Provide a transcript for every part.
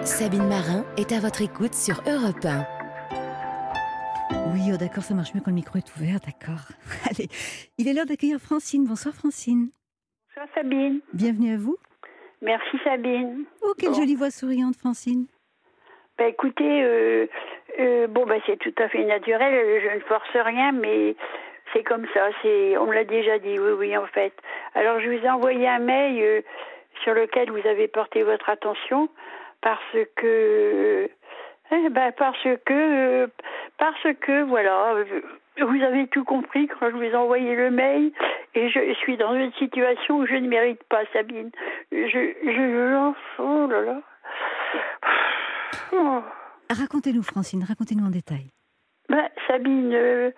Sabine Marin est à votre écoute sur Europe 1. Oui, d'accord, ça marche mieux quand le micro est ouvert, d'accord. Allez, il est l'heure d'accueillir Francine. Bonsoir Francine. Bonsoir Sabine. Bienvenue à vous. Merci Sabine. Oh, quelle jolie voix souriante, Francine. Écoutez, c'est tout à fait naturel, je ne force rien, mais c'est comme ça, on me l'a déjà dit, oui, en fait. Alors, je vous ai envoyé un mail sur lequel vous avez porté votre attention, parce que, voilà, vous avez tout compris quand je vous ai envoyé le mail, et je suis dans une situation où je ne mérite pas, Sabine. Oh là là. Oh. Racontez-nous, Francine, racontez-nous en détail. Sabine,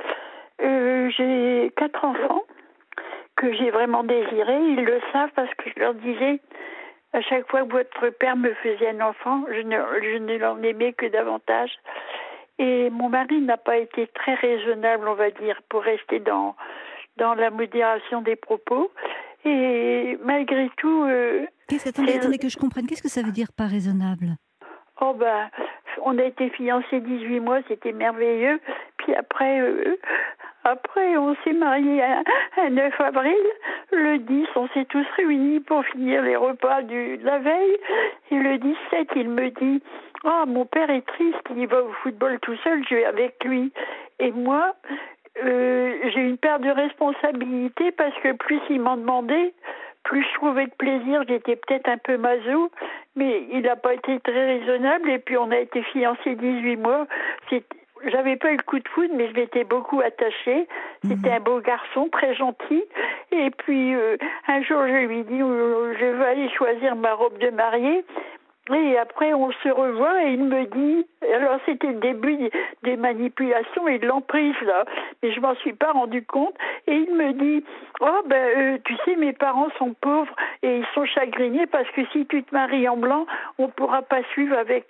j'ai 4 enfants que j'ai vraiment désirés. Ils le savent parce que je leur disais, à chaque fois que votre père me faisait un enfant, je ne l'en aimais que davantage. Et mon mari n'a pas été très raisonnable, on va dire, pour rester dans la modération des propos. Et malgré tout... Attendez, que je comprenne. Qu'est-ce que ça veut dire pas raisonnable ? On a été fiancés 18 mois, c'était merveilleux. Puis après, on s'est mariés un 9 avril. Le 10, on s'est tous réunis pour finir les repas de la veille. Et le 17, il me dit « Oh, mon père est triste, il va au football tout seul, je vais avec lui. » Et moi, j'ai une part de responsabilité parce que plus il m'en demandait, plus je trouvais de plaisir. J'étais peut-être un peu maso, mais il n'a pas été très raisonnable. Et puis on a été fiancés 18 mois. J'avais pas eu le coup de foudre, mais je m'étais beaucoup attachée. C'était un beau garçon, très gentil. Et puis un jour, je lui dis je vais aller choisir ma robe de mariée. Et après, on se revoit et il me dit, alors c'était le début des manipulations et de l'emprise, là, mais je m'en suis pas rendu compte, et il me dit, tu sais, mes parents sont pauvres et ils sont chagrinés parce que si tu te maries en blanc, on pourra pas suivre avec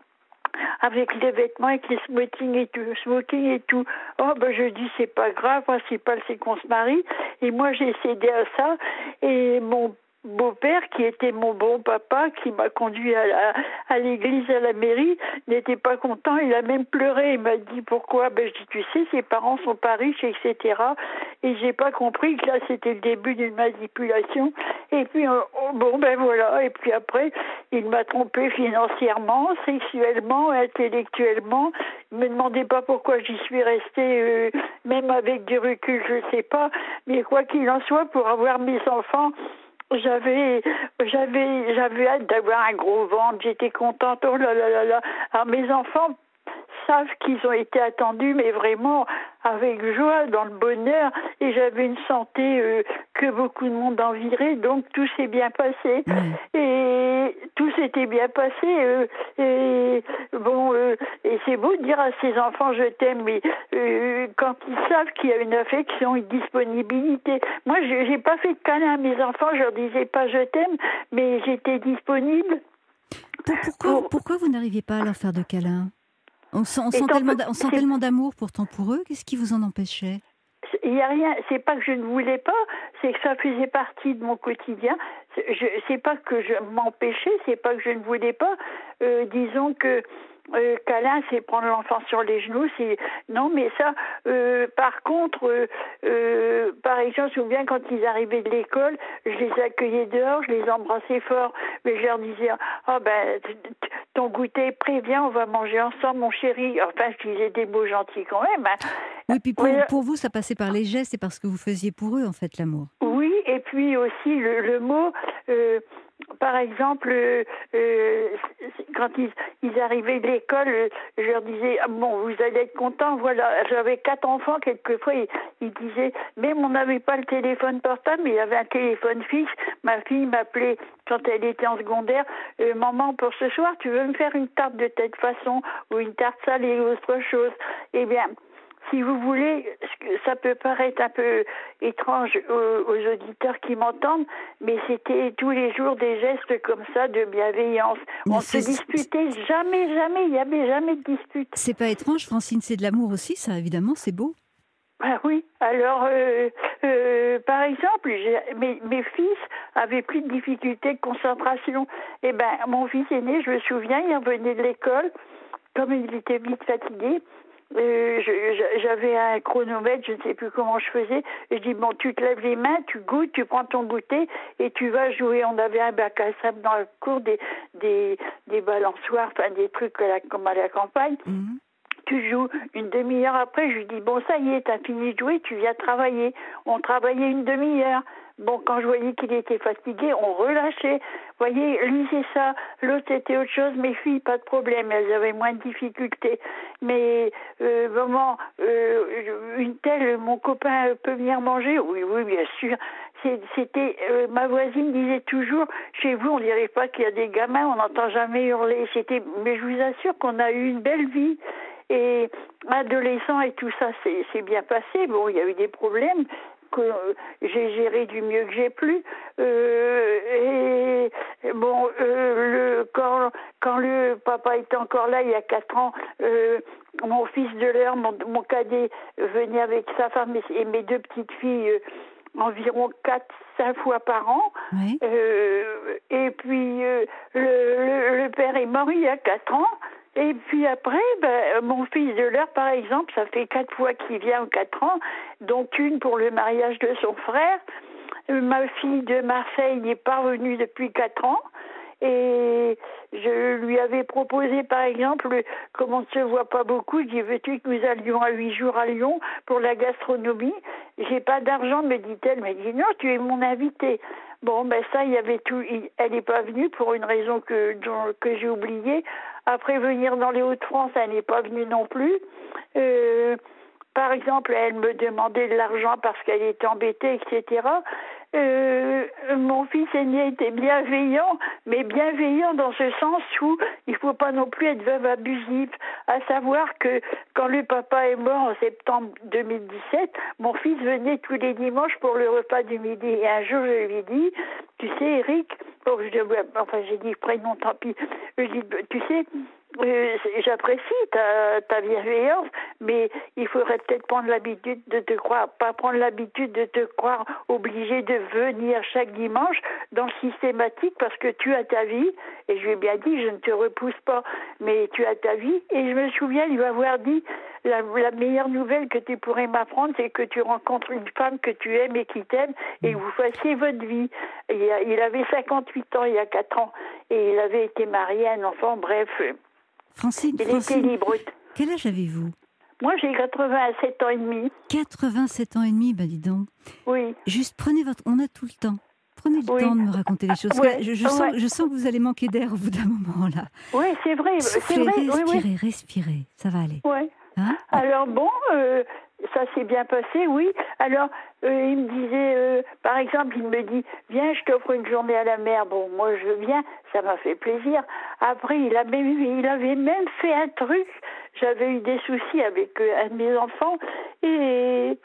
les vêtements, avec les smoking et tout. Je dis, c'est pas grave, principal c'est qu'on se marie, et moi j'ai cédé à ça, et mon beau-père, qui était mon bon papa, qui m'a conduit à l'église, à la mairie, n'était pas content, il a même pleuré, il m'a dit pourquoi, je dis, tu sais, ses parents sont pas riches, etc. Et j'ai pas compris que là, c'était le début d'une manipulation, et puis, voilà, et puis après, il m'a trompé financièrement, sexuellement, intellectuellement, il me demandait pas pourquoi j'y suis restée, même avec du recul, je sais pas, mais quoi qu'il en soit, pour avoir mes enfants, j'avais hâte d'avoir un gros ventre, j'étais contente, oh là là là là. Alors mes enfants savent qu'ils ont été attendus, mais vraiment avec joie, dans le bonheur, et j'avais une santé que beaucoup de monde envirait, donc tout s'est bien passé, et tout s'était bien passé, et c'est beau de dire à ses enfants je t'aime, mais quand ils savent qu'il y a une affection, une disponibilité. Moi, j'ai pas fait de câlin à mes enfants, je leur disais pas je t'aime, mais j'étais disponible. Pourquoi vous n'arriviez pas à leur faire de câlins ? On sent tellement d'amour pourtant pour eux. Qu'est-ce qui vous en empêchait ? Il n'y a rien. C'est pas que je ne voulais pas, c'est que ça faisait partie de mon quotidien. C'est pas que je m'empêchais, c'est pas que je ne voulais pas. Disons que câlin, c'est prendre l'enfant sur les genoux. Non, mais ça. Par contre, par exemple, je me souviens quand ils arrivaient de l'école, je les accueillais dehors, je les embrassais fort, mais je leur disais ton goûter est prêt, viens, on va manger ensemble, mon chéri. Enfin, je disais des mots gentils quand même. Hein. Oui, puis pour vous, ça passait par les gestes et parce que vous faisiez pour eux, en fait, l'amour. Oui, et puis aussi le mot, par exemple, quand ils arrivaient de l'école, je leur disais, vous allez être contents, voilà. J'avais 4 enfants, quelquefois, ils disaient, même on n'avait pas le téléphone portable, mais il y avait un téléphone fixe. Ma fille m'appelait quand elle était en secondaire, maman, pour ce soir, tu veux me faire une tarte de telle façon, ou une tarte salée, ou autre chose. Eh bien, si vous voulez, ça peut paraître un peu étrange aux auditeurs qui m'entendent, mais c'était tous les jours des gestes comme ça de bienveillance. On ne se disputait jamais, il n'y avait jamais de dispute. C'est pas étrange, Francine, c'est de l'amour aussi, ça, évidemment, c'est beau. Ah oui, alors, par exemple, mes fils avaient plus de difficultés de concentration. Eh ben, mon fils aîné, je me souviens, il revenait de l'école, comme il était vite fatigué, j'avais un chronomètre, je ne sais plus comment je faisais. Je dis, bon, tu te lèves les mains, tu goûtes, tu prends ton goûter et tu vas jouer. On avait un bac à sable dans la cour, des balançoires, enfin des trucs comme à la campagne. Mhm. Tu joues. Une demi-heure après, je lui dis, bon, ça y est, t'as fini de jouer, tu viens travailler. On travaillait une demi-heure. Bon, quand je voyais qu'il était fatigué, on relâchait. Vous voyez, lui, c'est ça. L'autre, c'était autre chose. Mes filles, pas de problème. Elles avaient moins de difficultés. Mais, maman, une telle, mon copain peut venir manger? Oui, oui, bien sûr. C'était, ma voisine disait toujours, chez vous, on dirait pas qu'il y a des gamins, on n'entend jamais hurler. Mais je vous assure qu'on a eu une belle vie. Et adolescent et tout ça, c'est bien passé. Bon, il y a eu des problèmes que j'ai géré du mieux que j'ai pu. Et bon, quand le papa était encore là, il y a 4 ans, mon fils de l'heure, mon cadet, venait avec sa femme et mes 2 petites filles environ 4-5 fois par an. Oui. Et puis, le père est mort il y a 4 ans. Et puis après, mon fils de l'heure, par exemple, ça fait 4 fois qu'il vient en 4 ans, dont une pour le mariage de son frère. Ma fille de Marseille n'est pas revenue depuis 4 ans. Et je lui avais proposé, par exemple, comme on ne se voit pas beaucoup, je dis, veux-tu que nous allions à 8 jours à Lyon pour la gastronomie? J'ai pas d'argent, me dit-elle. Elle me dit, non, tu es mon invité. Bon, ça, il y avait tout. Elle n'est pas venue pour une raison que j'ai oubliée. Après, venir dans les Hauts-de-France, elle n'est pas venue non plus. Par exemple, elle me demandait de l'argent parce qu'elle était embêtée, etc. Mon fils aîné était bienveillant, mais bienveillant dans ce sens où il ne faut pas non plus être veuve abusive. À savoir que quand le papa est mort en septembre 2017, mon fils venait tous les dimanches pour le repas du midi. Et un jour, je lui ai dit, tu sais, Eric, j'ai dit prénom, tant pis. Je lui ai dit, tu sais, j'apprécie ta bienveillance, mais il faudrait peut-être prendre l'habitude de te croire, pas prendre l'habitude de te croire obligé de venir chaque dimanche dans le systématique parce que tu as ta vie, et je lui ai bien dit, je ne te repousse pas, mais tu as ta vie, et je me souviens lui avoir dit, la meilleure nouvelle que tu pourrais m'apprendre, c'est que tu rencontres une femme que tu aimes et qui t'aime, et que vous fassiez votre vie. Il avait 58 ans il y a 4 ans, et il avait été marié à un enfant, bref. Francine, était libre. Quel âge avez-vous? Moi, j'ai 87 ans et demi. 87 ans et demi, dis donc. Oui. Juste prenez on a tout le temps. Prenez le temps de me raconter les choses. Ouais. Je sens que vous allez manquer d'air au bout d'un moment, là. Oui, c'est vrai. Soufflez, respirez. Ça va aller. Oui. Hein? Alors bon, ça s'est bien passé, oui. Alors, il me disait, par exemple, il me dit, viens, je t'offre une journée à la mer. Bon, moi, je viens, ça m'a fait plaisir. Après, il avait même fait un truc. J'avais eu des soucis avec un de mes enfants. Et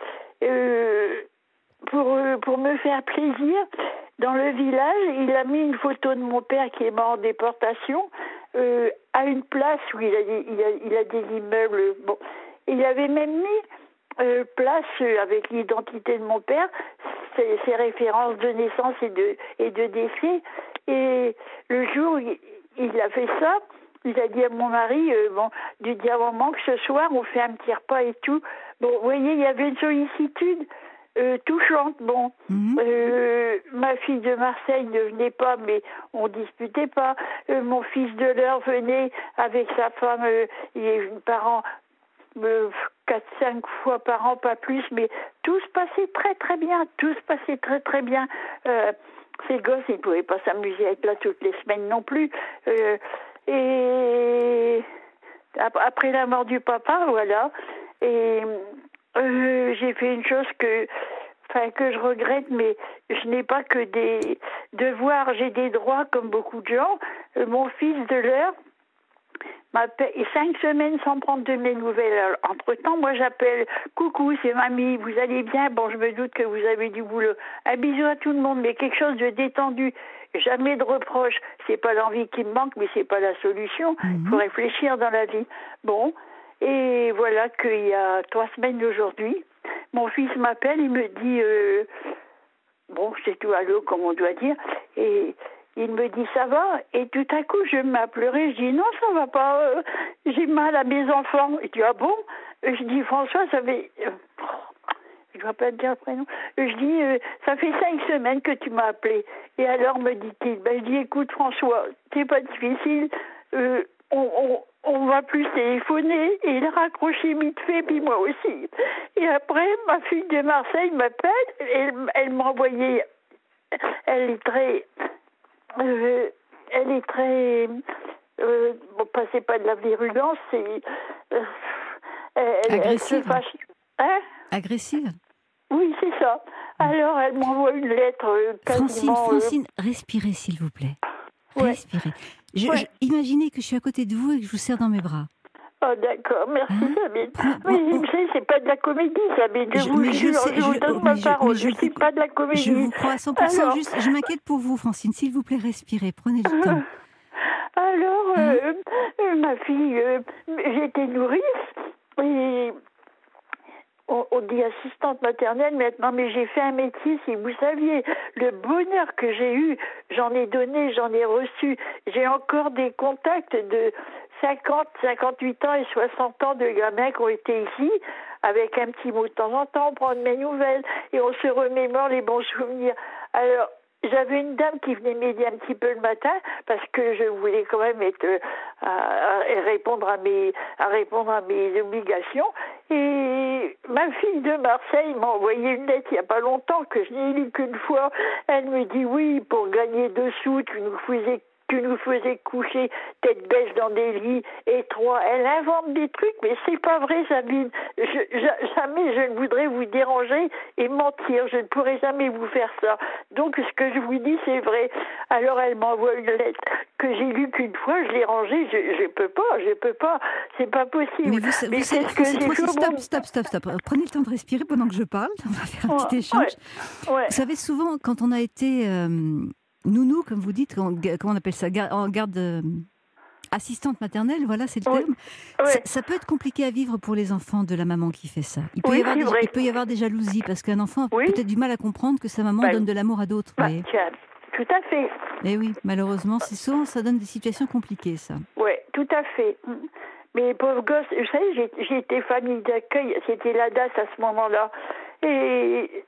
pour me faire plaisir, dans le village, il a mis une photo de mon père qui est mort en déportation à une place où il a des immeubles. Bon, il avait même mis place avec l'identité de mon père, ses références de naissance et de décès. Et le jour où il a fait ça, il a dit à mon mari, du dire à maman que ce soir on fait un petit repas et tout. Bon, vous voyez, il y avait une sollicitude touchante. Bon, ma fille de Marseille ne venait pas, mais on disputait pas. Mon fils de l'heure venait avec sa femme, il est une parent 4-5 fois par an, pas plus, mais tout se passait très très bien. Tout se passait très très bien. Ces gosses, ils ne pouvaient pas s'amuser à être là toutes les semaines non plus. Et après la mort du papa, voilà. Et j'ai fait une chose que je regrette, mais je n'ai pas que des devoirs, j'ai des droits comme beaucoup de gens. Mon fils de l'heure m'appelle 5 semaines sans prendre de mes nouvelles. Alors, entre-temps, moi j'appelle, coucou, c'est mamie, vous allez bien? Bon, je me doute que vous avez du boulot. Un bisou à tout le monde, mais quelque chose de détendu. Jamais de reproches. C'est pas l'envie qui me manque, mais c'est pas la solution. Il faut réfléchir dans la vie. Bon, et voilà qu'il y a 3 semaines aujourd'hui, mon fils m'appelle, il me dit, bon, c'est tout allô, comme on doit dire, et il me dit, ça va? Et tout à coup, je me mets à pleurer, je dis, non, ça va pas, j'ai mal à mes enfants. Il dit, ah bon? Je dis, François, ça fait... je ne dois pas te dire le prénom. Je dis, ça fait 5 semaines que tu m'as appelé. Et alors, me dit-il, je dis, écoute, François, c'est pas difficile, on va plus téléphoner. Et il a raccroché vite fait, puis moi aussi. Et après, ma fille de Marseille m'appelle, elle m'a envoyé, elle est très, bon, c'est pas de la virulence, c'est, elle se fâche. Hein? Agressive? Oui, c'est ça. Alors, elle m'envoie une lettre quasiment... Francine, respirez, s'il vous plaît. Respirez. Imaginez que je suis à côté de vous et que je vous serre dans mes bras. Oh, d'accord. Merci, Sabine. Oui, c'est pas de la comédie, Sabine. Je vous donne ma parole. Je ne suis pas de la comédie. Je vous crois à 100%. Alors... Juste, je m'inquiète pour vous, Francine. S'il vous plaît, respirez. Prenez le temps. Alors, ma fille, j'étais nourrice et... On dit assistante maternelle maintenant, mais j'ai fait un métier, si vous saviez, le bonheur que j'ai eu, j'en ai donné, j'en ai reçu. J'ai encore des contacts de 50, 58 ans et 60 ans de gamins qui ont été ici, avec un petit mot de temps en temps, on prend de mes nouvelles et on se remémore les bons souvenirs. Alors, j'avais une dame qui venait m'aider un petit peu le matin parce que je voulais quand même être répondre à mes obligations. Et ma fille de Marseille m'a envoyé une lettre il n'y a pas longtemps que je n'ai lue qu'une fois. Elle me dit oui, pour gagner 2 sous, tu nous faisais coucher tête bêche dans des lits étroits. Elle invente des trucs, mais c'est pas vrai, Sabine. Jamais je ne voudrais vous déranger et mentir. Je ne pourrais jamais vous faire ça. Donc, ce que je vous dis, c'est vrai. Alors, elle m'envoie une lettre que j'ai lue qu'une fois. Je l'ai rangée. Je peux pas. C'est pas possible. Mais c'est ce que j'ai fait. Stop. Prenez le temps de respirer pendant que je parle. On va faire un petit échange. Ouais. Vous savez, souvent, quand on a été... nounou, comme vous dites, comment on appelle ça, en garde assistante maternelle, voilà, c'est le terme. Oui. Ça peut être compliqué à vivre pour les enfants de la maman qui fait ça. Il peut y avoir des jalousies, parce qu'un enfant a peut-être du mal à comprendre que sa maman donne de l'amour à d'autres. Tout à fait. Et oui, malheureusement, c'est souvent, ça donne des situations compliquées, ça. Oui, tout à fait. Mais pauvre gosse, vous savez, j'ai été famille d'accueil, c'était la DAS à ce moment-là. Et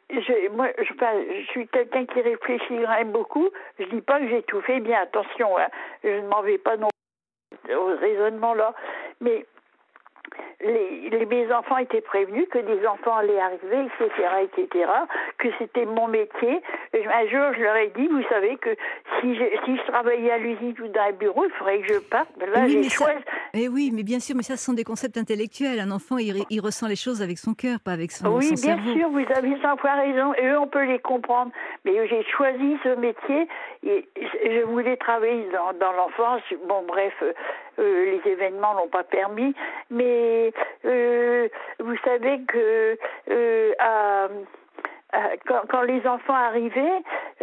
je suis quelqu'un qui réfléchit quand même beaucoup. Je dis pas que j'ai tout fait bien, attention, hein. Je ne m'en vais pas non au raisonnement là. Mais mes enfants étaient prévenus que des enfants allaient arriver, etc., que c'était mon métier. Un jour, je leur ai dit, vous savez que si je travaillais à l'usine ou dans un bureau, il faudrait que je parte. Là, j'ai choisi... oui, mais bien sûr, mais ça, ce sont des concepts intellectuels. Un enfant, il ressent les choses avec son cœur, pas avec son cerveau. Oui, bien sûr, vous avez 100 fois raison. Et eux, on peut les comprendre. Mais j'ai choisi ce métier et je voulais travailler dans l'enfance. Bon, bref, les événements n'ont pas permis. Mais vous savez que quand les enfants arrivaient,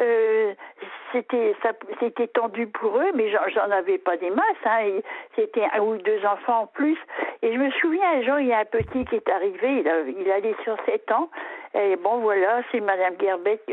c'était tendu pour eux, mais j'en avais pas des masses, hein, c'était 1 ou 2 enfants en plus. Et je me souviens, un jour, il y a un petit qui est arrivé, il allait sur 7 ans, et bon voilà, c'est Madame Gerbet,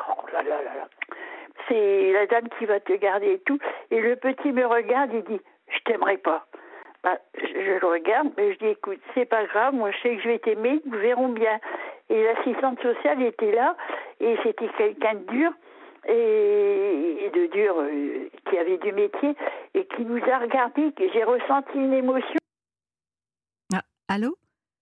c'est la dame qui va te garder et tout. Et le petit me regarde et dit, je t'aimerais pas. Je le regarde, mais je dis, écoute, c'est pas grave, moi je sais que je vais t'aimer, nous verrons bien. Et l'assistante sociale était là, et c'était quelqu'un de dur, et de dur, qui avait du métier, et qui nous a regardés, que j'ai ressenti une émotion. Ah, allô?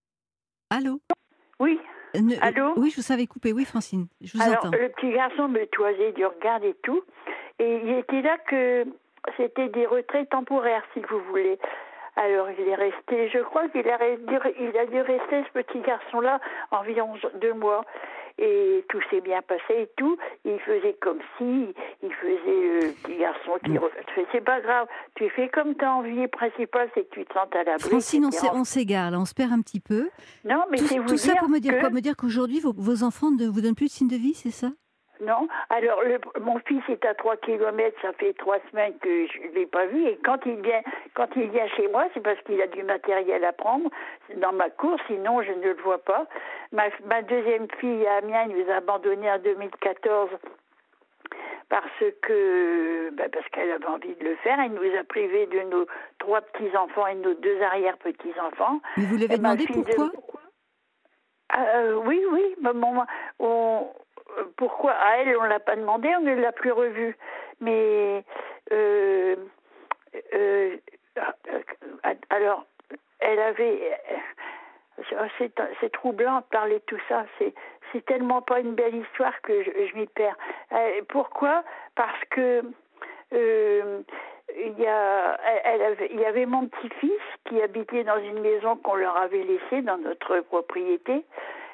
Oui. Allô? Oui, je vous savais couper, oui, Francine, je vous entends. Le petit garçon me toisait du regard et tout, et il était là que c'était des retraits temporaires, si vous voulez. Alors, il est resté, je crois qu'il a dû rester, ce petit garçon-là, environ 2 mois. Et tout s'est bien passé et tout. Il faisait comme si, il faisait le petit garçon qui... C'est pas grave, tu fais comme tu as envie. Le principal, c'est que tu te sentes à l'abri. Francine, on s'égare, là, on se perd un petit peu. Non, mais c'est vous tout ça dire pour me dire quoi? Me dire qu'aujourd'hui, vos enfants ne vous donnent plus de signes de vie, c'est ça? Non, alors mon fils est à 3 kilomètres, ça fait 3 semaines que je ne l'ai pas vu, et quand il vient, Quand il vient chez moi, c'est parce qu'il a du matériel à prendre dans ma cour, sinon je ne le vois pas. Ma deuxième fille, Amiens, nous a abandonnés en 2014 parce qu'elle avait envie de le faire. Elle nous a privés de nos 3 petits-enfants et de nos 2 arrière-petits-enfants. Mais vous l'avez demandé pourquoi? Oui, pourquoi? À elle, on ne l'a pas demandé, on ne l'a plus revue. Mais alors, elle avait... C'est troublant de parler de tout ça. C'est tellement pas une belle histoire que je m'y perds. Pourquoi? Parce que il y avait mon petit-fils qui habitait dans une maison qu'on leur avait laissée dans notre propriété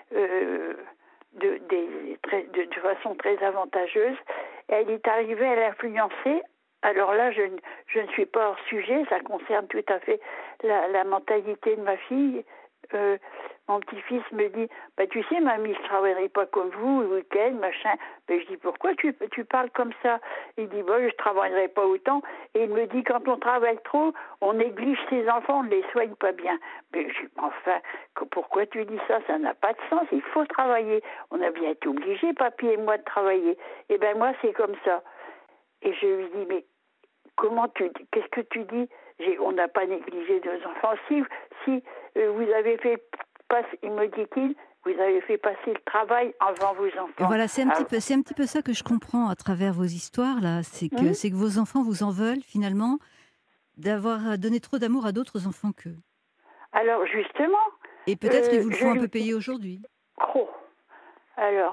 de façon très avantageuse. Et elle est arrivée à l'influencer. Alors là, je ne suis pas hors sujet, ça concerne tout à fait la mentalité de ma fille. Mon petit-fils me dit, tu sais, mamie, je travaillerai pas comme vous, le week-end, machin. Je dis, pourquoi tu parles comme ça? Il dit, je travaillerai pas autant. Et il me dit, quand on travaille trop, on néglige ses enfants, on ne les soigne pas bien. Mais je dis, enfin, pourquoi tu dis ça? Ça n'a pas de sens, il faut travailler. On a bien été obligés, papy et moi, de travailler. Et moi, c'est comme ça. Et je lui dis, mais qu'est-ce que tu dis? On n'a pas négligé nos enfants. Si vous avez fait passer, me dit-il, vous avez fait passer le travail avant vos enfants. Et voilà, c'est un petit peu ça que je comprends à travers vos histoires là. C'est que vos enfants vous en veulent finalement d'avoir donné trop d'amour à d'autres enfants qu'eux. Alors justement. Et peut-être ils vous le font un peu payer aujourd'hui. Oh. Alors,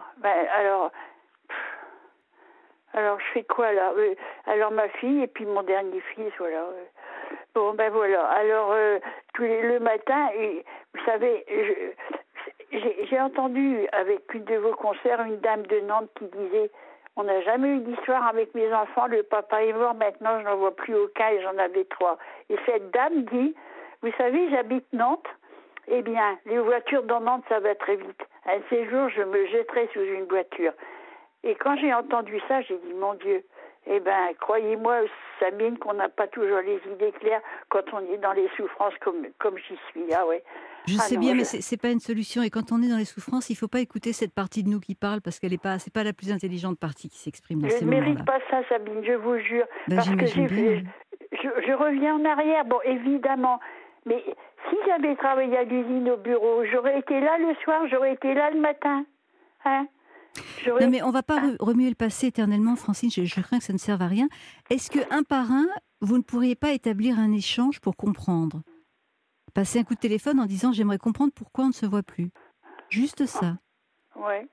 je fais quoi là? Alors ma fille et puis mon dernier fils, voilà. Bon, voilà. Alors, le matin, vous savez, j'ai entendu avec une de vos concerts une dame de Nantes qui disait « On n'a jamais eu d'histoire avec mes enfants, le papa est mort, maintenant je n'en vois plus aucun et j'en avais 3. » Et cette dame dit « Vous savez, j'habite Nantes, eh bien, les voitures dans Nantes, ça va très vite. Un de ces jours, je me jetterai sous une voiture. » Et quand j'ai entendu ça, j'ai dit « Mon Dieu !» croyez-moi, Sabine, qu'on n'a pas toujours les idées claires quand on est dans les souffrances comme j'y suis. Ah ouais. Je sais bien, mais c'est pas une solution. Et quand on est dans les souffrances, il faut pas écouter cette partie de nous qui parle parce qu'elle c'est pas la plus intelligente partie qui s'exprime dans ces moments-là. Je ne mérite pas ça, Sabine, je vous jure. Parce que je reviens en arrière. Bon, évidemment. Mais si j'avais travaillé à l'usine au bureau, j'aurais été là le soir, j'aurais été là le matin. Hein? Non, mais on ne va pas remuer le passé éternellement, Francine, je crains que ça ne serve à rien. Est-ce qu'un par un, vous ne pourriez pas établir un échange pour comprendre? Passer un coup de téléphone en disant « J'aimerais comprendre pourquoi on ne se voit plus ». Juste ça. Oui.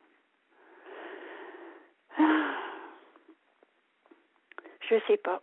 Je sais pas.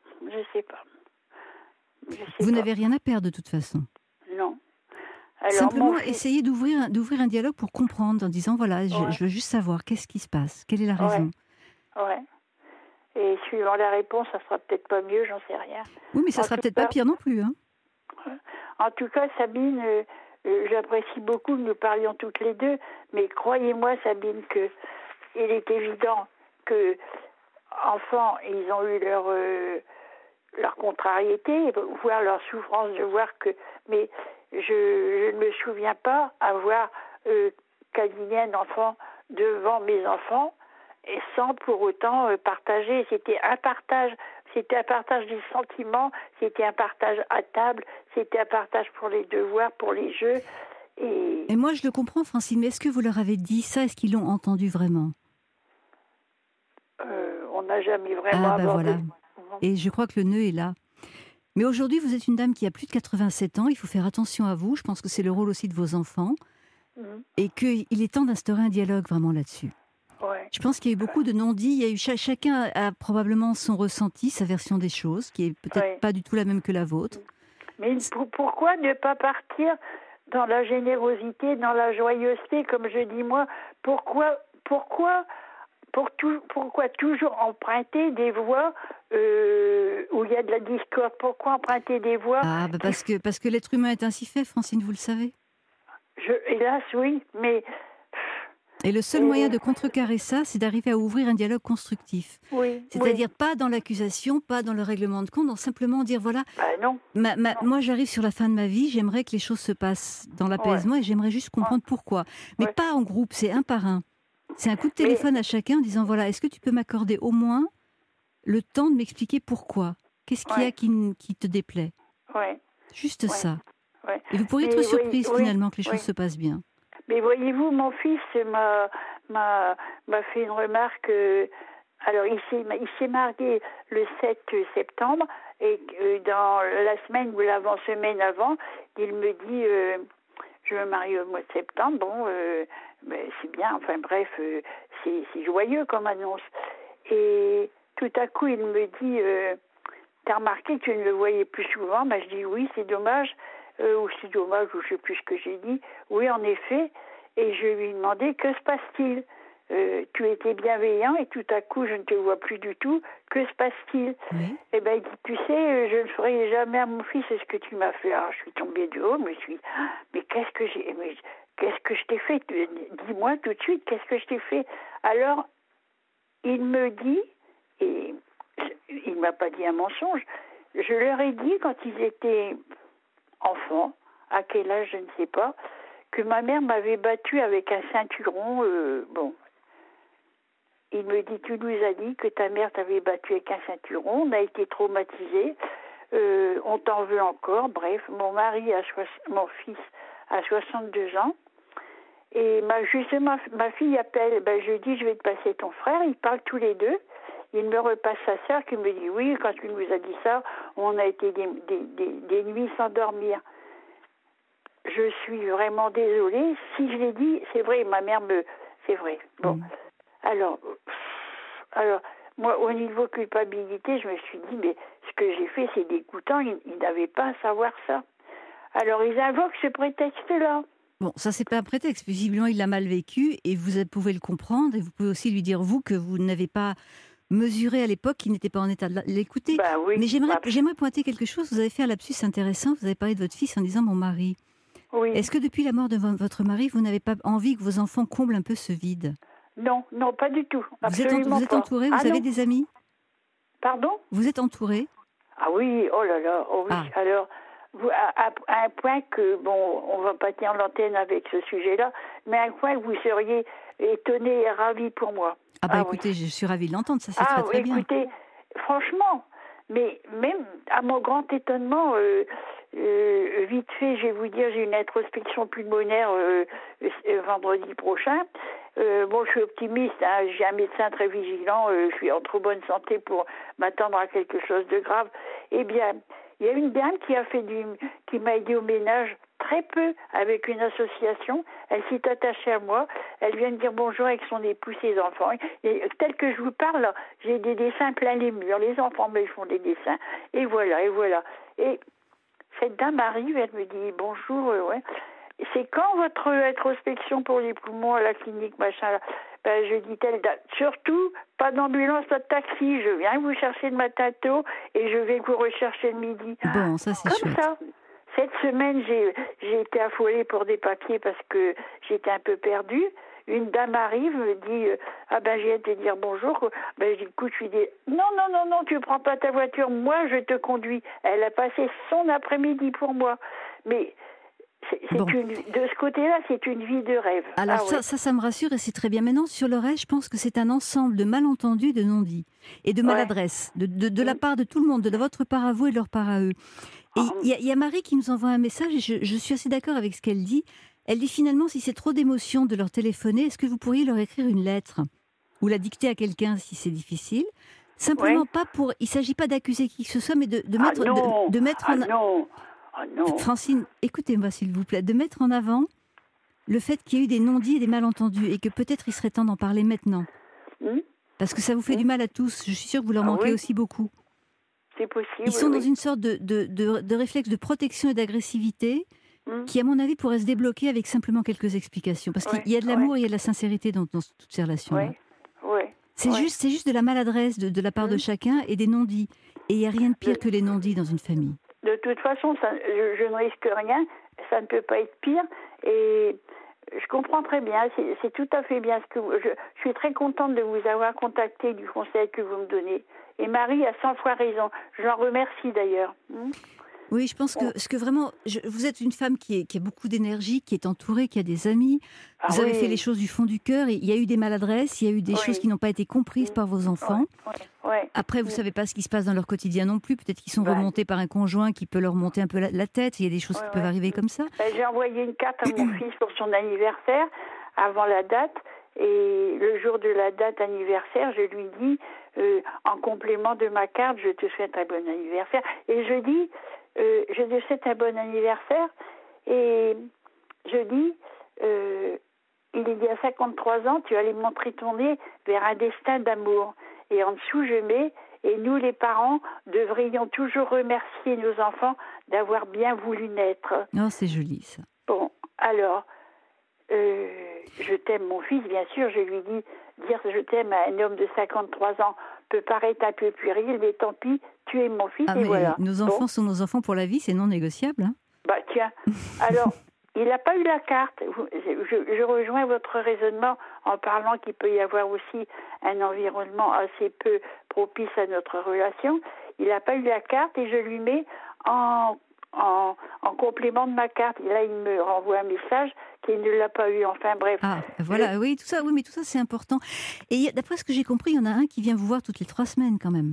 Vous n'avez rien à perdre de toute façon. Non. Alors, simplement essayer d'ouvrir un dialogue pour comprendre en disant voilà, je veux juste savoir qu'est-ce qui se passe, quelle est la raison. Ouais. Et suivant la réponse, ça sera peut-être pas mieux, j'en sais rien. Oui, mais ça sera peut-être pas pire non plus. Hein. En tout cas, Sabine, j'apprécie beaucoup que nous parlions toutes les deux, mais croyez-moi, Sabine, que il est évident que enfants, ils ont eu leur contrariété, voire leur souffrance de voir que... Mais je ne me souviens pas avoir câliné un enfant devant mes enfants et sans pour autant partager. C'était un partage des sentiments, c'était un partage à table, c'était un partage pour les devoirs, pour les jeux. Et moi, je le comprends, Francine, mais est-ce que vous leur avez dit ça? Est-ce qu'ils l'ont entendu vraiment? On n'a jamais vraiment abordé. Voilà. Et je crois que le nœud est là. Mais aujourd'hui, vous êtes une dame qui a plus de 87 ans. Il faut faire attention à vous. Je pense que c'est le rôle aussi de vos enfants. Et qu'il est temps d'instaurer un dialogue vraiment là-dessus. Ouais. Je pense qu'il y a eu beaucoup de non-dits. Il y a eu chacun a probablement son ressenti, sa version des choses, qui est peut-être pas du tout la même que la vôtre. Mais pourquoi ne pas partir dans la générosité, dans la joyeuseté, comme je dis moi? Pourquoi toujours emprunter des voies où il y a de la discorde? Pourquoi emprunter des voies? Parce que l'être humain est ainsi fait, Francine, vous le savez. Hélas, oui, mais Et le seul moyen de contrecarrer ça, c'est d'arriver à ouvrir un dialogue constructif. Oui. C'est-à-dire pas dans l'accusation, pas dans le règlement de compte, donc simplement dire voilà, non. Moi j'arrive sur la fin de ma vie, j'aimerais que les choses se passent dans l'apaisement et j'aimerais juste comprendre pourquoi. Mais pas en groupe, c'est un par un. C'est un coup de téléphone à chacun en disant voilà, est-ce que tu peux m'accorder au moins le temps de m'expliquer pourquoi ? Qu'est-ce qu'il y a qui te déplaît ? Juste ça. Et vous pourriez être surprise finalement que les choses se passent bien. Mais voyez-vous, mon fils m'a fait une remarque. Alors, il s'est marié le 7 septembre et dans la semaine ou l'avant-semaine avant, il me dit je me marie au mois de septembre. Bon, c'est bien. Enfin bref, c'est joyeux comme annonce. Et tout à coup, il me dit t'as remarqué que tu ne le voyais plus souvent ? Je dis oui, c'est dommage. Ou c'est dommage, ou je ne sais plus ce que j'ai dit. Oui, en effet. Et je lui ai demandé, que se passe-t-il ? Tu étais bienveillant et tout à coup, je ne te vois plus du tout. Que se passe-t-il ? Eh bien, il dit, tu sais, je ne ferai jamais à mon fils ce que tu m'as fait. Alors, je suis tombée de haut, mais qu'est-ce que je t'ai fait ? Dis-moi tout de suite, qu'est-ce que je t'ai fait ? Alors, il me dit, et il ne m'a pas dit un mensonge, je leur ai dit quand ils étaient enfant, à quel âge je ne sais pas, que ma mère m'avait battue avec un ceinturon. Il me dit, tu nous as dit que ta mère t'avait battue avec un ceinturon, on a été traumatisés, on t'en veut encore. Bref, mon fils a 62 ans, et justement, ma fille appelle, je dis, je vais te passer ton frère, ils parlent tous les deux. Il me repasse sa sœur qui me dit oui, quand tu nous as dit ça, on a été des nuits sans dormir. Je suis vraiment désolée. Si je l'ai dit, c'est vrai, ma mère c'est vrai. Bon, alors, moi, au niveau culpabilité, je me suis dit, mais ce que j'ai fait, c'est dégoûtant. Ils n'avaient pas à savoir ça. Alors, ils invoquent ce prétexte-là. Bon, ça, c'est pas un prétexte. Visiblement, il l'a mal vécu et vous pouvez le comprendre. Et vous pouvez aussi lui dire, vous, que vous n'avez pas mesuré à l'époque qu'il n'était pas en état de l'écouter. Oui, mais j'aimerais pointer quelque chose. Vous avez fait un lapsus intéressant. Vous avez parlé de votre fils en disant mon mari. Oui. Est-ce que depuis la mort de votre mari, vous n'avez pas envie que vos enfants comblent un peu ce vide ? Non, pas du tout. Vous êtes entouré ? Vous avez des amis ? Pardon ? Vous êtes entouré ? Ah oui, oh là là, oh oui. Alors, à un point que, on va pas tenir l'antenne avec ce sujet-là, mais à un point que vous seriez étonné et ravi pour moi. Écoutez, oui. Je suis ravie de l'entendre, ça c'est très bien. Écoutez, franchement, mais même à mon grand étonnement, vite fait, je vais vous dire, j'ai une introspection pulmonaire vendredi prochain. Je suis optimiste, j'ai un médecin très vigilant, je suis en trop bonne santé pour m'attendre à quelque chose de grave. Eh bien, il y a une dame qui m'a aidé au ménage très peu avec une association. Elle s'est attachée à moi. Elle vient de dire bonjour avec son époux, ses enfants. Et tel que je vous parle, là, j'ai des dessins plein les murs. Les enfants me font des dessins. Et voilà. Et cette dame arrive, elle me dit bonjour, c'est quand votre introspection pour les poumons à la clinique, machin là? Je dis telle date. Surtout, pas d'ambulance, pas de taxi. Je viens vous chercher le matin tôt et je vais vous rechercher le midi. Bon, ça c'est chouette. Comme ça. Cette semaine, j'ai été affolée pour des papiers parce que j'étais un peu perdue. Une dame arrive, me dit je viens de te dire bonjour. Je dis écoute, non, tu prends pas ta voiture, moi je te conduis. Elle a passé son après-midi pour moi. Mais de ce côté-là, c'est une vie de rêve. Alors ça me rassure et c'est très bien. Maintenant, sur le reste, je pense que c'est un ensemble de malentendus et de non-dits et de maladresses de la part de tout le monde, de votre part à vous et de leur part à eux. Et il y a Marie qui nous envoie un message et je suis assez d'accord avec ce qu'elle dit. Elle dit finalement, si c'est trop d'émotions de leur téléphoner, est-ce que vous pourriez leur écrire une lettre ou la dicter à quelqu'un si c'est difficile ? Simplement pas pour... Il ne s'agit pas d'accuser qui que ce soit, mais de mettre... de mettre non. Francine, écoutez-moi s'il vous plaît, de mettre en avant le fait qu'il y a eu des non-dits et des malentendus et que peut-être il serait temps d'en parler maintenant. Parce que ça vous fait du mal à tous. Je suis sûre que vous leur manquez aussi beaucoup. C'est possible. Ils sont dans une sorte de réflexe de protection et d'agressivité qui, à mon avis, pourrait se débloquer avec simplement quelques explications. Parce qu'il y a de l'amour et il y a de la sincérité dans toutes ces relations-là. C'est juste de la maladresse de la part de chacun et des non-dits. Et il n'y a rien de pire que les non-dits dans une famille. De toute façon, je ne risque rien. Ça ne peut pas être pire. Et Je comprends très bien, c'est tout à fait bien ce que je suis très contente de vous avoir contacté du conseil que vous me donnez. Et Marie a 100 fois raison. Je l'en remercie d'ailleurs. Oui, je pense que vraiment, vous êtes une femme qui a beaucoup d'énergie, qui est entourée, qui a des amis. Vous avez fait les choses du fond du cœur. Et il y a eu des maladresses, il y a eu des choses qui n'ont pas été comprises par vos enfants. Après, vous ne savez pas ce qui se passe dans leur quotidien non plus. Peut-être qu'ils sont remontés par un conjoint qui peut leur monter un peu la tête. Il y a des choses qui peuvent arriver comme ça. J'ai envoyé une carte à mon fils pour son anniversaire avant la date. Et le jour de la date anniversaire, je lui dis, en complément de ma carte, je te souhaite un bon anniversaire. Et je dis, je te souhaite un bon anniversaire. Et je dis, il y a 53 ans, tu allais montrer ton nez vers un destin d'amour. Et en dessous, je mets, et nous les parents devrions toujours remercier nos enfants d'avoir bien voulu naître. Non, c'est joli ça. Bon, alors, je t'aime mon fils, bien sûr, je lui dis, dire je t'aime à un homme de 53 ans peut paraître un peu puéril, mais tant pis, tu es mon fils et voilà. Nos enfants sont nos enfants pour la vie, c'est non négociable. Hein. Bah tiens, alors, il n'a pas eu la carte. Je rejoins votre raisonnement en parlant qu'il peut y avoir aussi un environnement assez peu propice à notre relation. Il n'a pas eu la carte et je lui mets en complément de ma carte. Et là, il me renvoie un message qu'il ne l'a pas eu. Enfin, bref. Ah, voilà, oui, tout ça, oui, mais tout ça, c'est important. Et d'après ce que j'ai compris, il y en a un qui vient vous voir toutes les 3 semaines, quand même.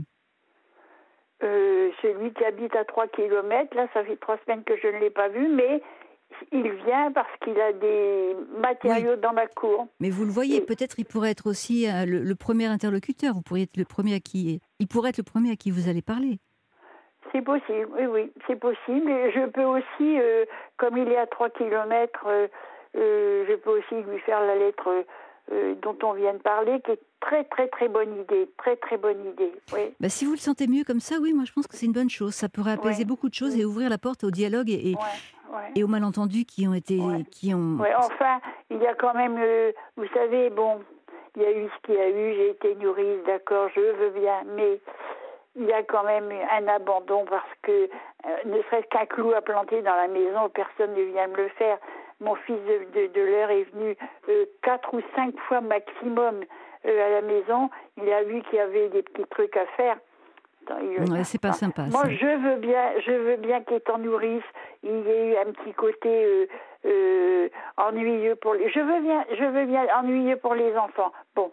Celui qui habite à 3 kilomètres, là, ça fait 3 semaines que je ne l'ai pas vu, mais il vient parce qu'il a des matériaux dans ma cour. Mais vous le voyez, peut-être il pourrait être aussi le premier interlocuteur. Vous pourriez être le premier il pourrait être le premier à qui vous allez parler. C'est possible, oui, c'est possible. Et je peux aussi, comme il est à 3 kilomètres, je peux aussi lui faire la lettre dont on vient de parler, qui est très, très, très bonne idée. Très, très bonne idée, oui. Bah, si vous le sentez mieux comme ça, oui, moi je pense que c'est une bonne chose. Ça pourrait apaiser beaucoup de choses et ouvrir la porte au dialogue et aux malentendus qui ont été... Enfin, il y a quand même, vous savez, bon, il y a eu ce qu'il y a eu, j'ai été nourrice, d'accord, je veux bien, mais... il y a quand même un abandon parce que ne serait-ce qu'un clou à planter dans la maison, personne ne vient me le faire. Mon fils de l'heure est venu 4 ou 5 fois maximum à la maison. Il a vu qu'il y avait des petits trucs à faire. C'est pas sympa. Moi, ça. je veux bien qu'étant nourrice, il y ait eu un petit côté ennuyeux pour les... Je veux bien ennuyeux pour les enfants. Bon,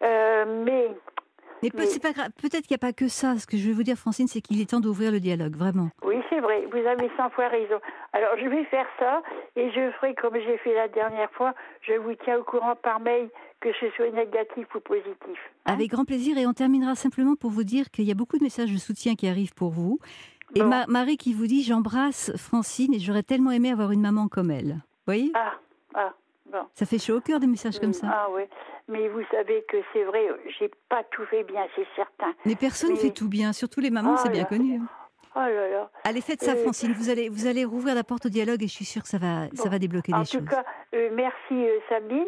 mais c'est pas grave. Peut-être qu'il n'y a pas que ça. Ce que je veux vous dire, Francine, c'est qu'il est temps d'ouvrir le dialogue, vraiment. Oui, c'est vrai. Vous avez 100 fois raison. Alors, je vais faire ça et je ferai comme j'ai fait la dernière fois. Je vous tiens au courant par mail, que ce soit négatif ou positif. Avec grand plaisir. Et on terminera simplement pour vous dire qu'il y a beaucoup de messages de soutien qui arrivent pour vous. Et Marie qui vous dit « J'embrasse Francine et j'aurais tellement aimé avoir une maman comme elle ». Vous voyez ? Bon. Ça fait chaud au cœur des messages comme ça. Ah oui, mais vous savez que c'est vrai, j'ai pas tout fait bien, c'est certain. Mais personne ne fait tout bien, surtout les mamans, c'est bien connu. Oh là là. Allez, faites ça, Francine. Vous allez rouvrir la porte au dialogue et je suis sûre que ça va débloquer des choses. En tout cas, merci Sabine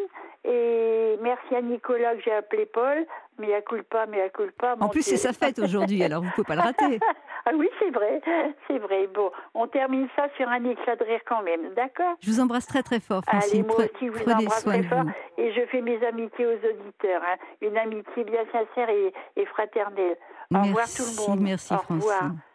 et merci à Nicolas que j'ai appelé Paul. Mea culpa. En plus, c'est sa fête aujourd'hui, alors vous ne pouvez pas le rater. Ah oui, c'est vrai. Bon, on termine ça sur un éclat de rire quand même, d'accord ? Je vous embrasse très très fort, Francine. Allez, moi aussi, vous embrasse très fort. Et je fais mes amitiés aux auditeurs. Une amitié bien sincère et fraternelle. Au revoir tout le monde. Merci, Francine. Au revoir.